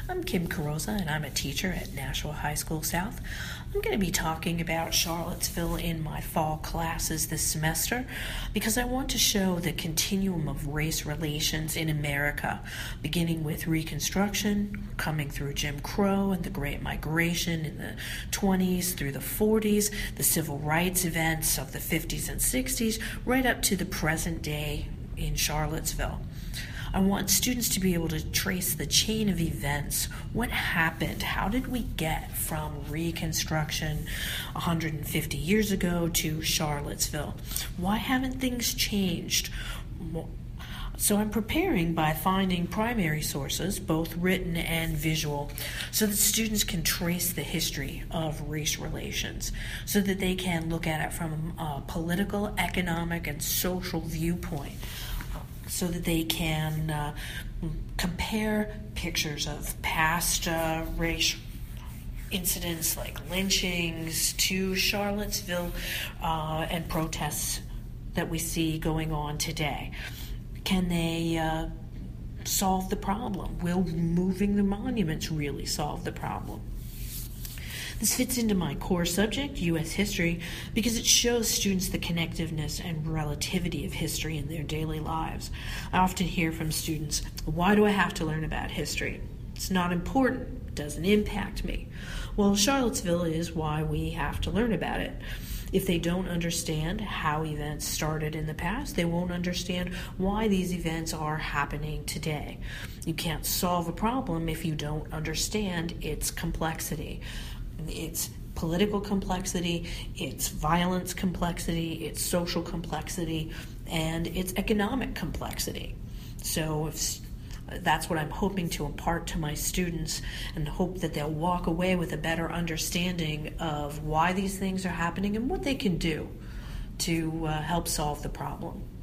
I'm Kim Carosa, and I'm a teacher at Nashua High School South. I'm going to be talking about Charlottesville in my fall classes this semester because I want to show the continuum of race relations in America, beginning with Reconstruction, coming through Jim Crow and the Great Migration in the 20s through the 40s, the civil rights events of the 50s and 60s, right up to the present day in Charlottesville. I want students to be able to trace the chain of events. What happened? How did we get from Reconstruction 150 years ago to Charlottesville? Why haven't things changed? So I'm preparing by finding primary sources, both written and visual, so that students can trace the history of race relations, so that they can look at it from a political, economic, and social viewpoint, so that they can compare pictures of past race incidents like lynchings to Charlottesville and protests that we see going on today. Can they solve the problem? Will moving the monuments really solve the problem? This fits into my core subject, U.S. history, because it shows students the connectiveness and relativity of history in their daily lives. I often hear from students, why do I have to learn about history? It's not important. It doesn't impact me. Well, Charlottesville is why we have to learn about it. If they don't understand how events started in the past, they won't understand why these events are happening today. You can't solve a problem if you don't understand its complexity. It's political complexity, it's violence complexity, it's social complexity, and it's economic complexity. So that's what I'm hoping to impart to my students, and hope that they'll walk away with a better understanding of why these things are happening and what they can do to help solve the problem.